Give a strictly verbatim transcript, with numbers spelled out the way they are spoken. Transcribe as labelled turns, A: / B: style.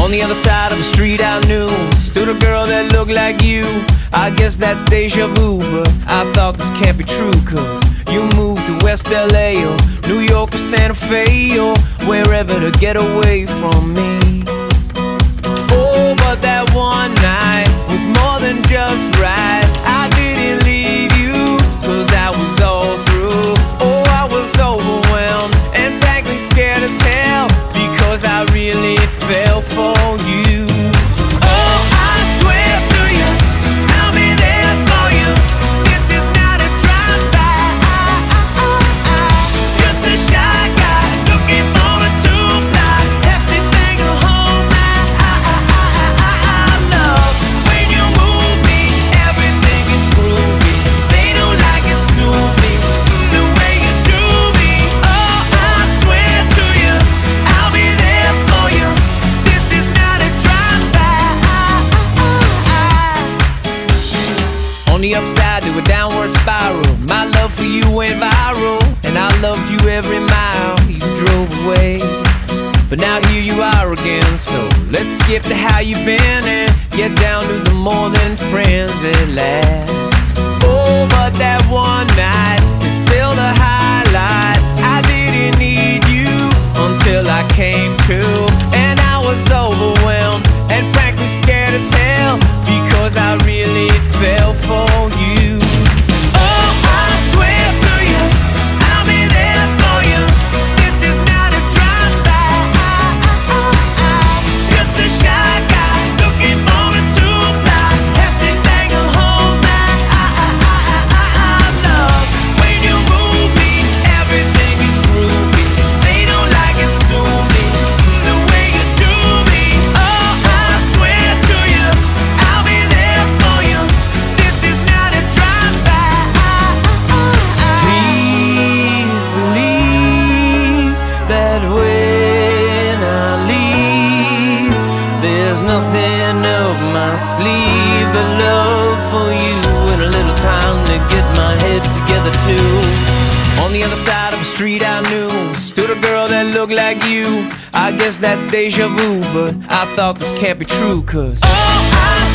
A: On the other side of the street I knew stood a girl that looked like you. I guess that's deja vu, but I thought this can't be true. Cause you moved to West L A or New York or Santa Fe or wherever to get away from me. Oh, but that one night was more than just right. I didn't leave you cause I was all through. Oh, I was overwhelmed and frankly scared as hell because I really fell for you. Oh, I swear to you, I'll be there for you. This is not a drive-by. Just a shy guy looking for a two-fly. Hefty thing to hold my love. When you move me, everything is groovy. They don't like it, sue me the way you do me. Oh, I swear to you, I'll be there for you. This is not a drive-by. On the upside to a downward spiral, my love for you went viral, and I loved you every mile you drove away. But now here you are again, so let's skip to how you've been and get down to the more than friends at last. Oh, but that one night is still the highlight. I didn't need you until I came to, and I was overwhelmed and frankly scared as hell because I really fell for you. Oh, I swear to you, I'll be there for you. This is not a drive-by. Just a shy guy looking for a two-fly. Hefty thing to hold my love. When you move me, everything is groovy. They don't like it, sue me the way you do me. Oh, I swear to you, I'll be there for you. This is not a drive-by. Please believe that when I leave, there's nothing up my sleeve but love for you and a little time to get my head together too. On the other side of the street I knew stood a girl that looked like you. I guess that's deja vu, but I thought this can't be true. Cause oh, I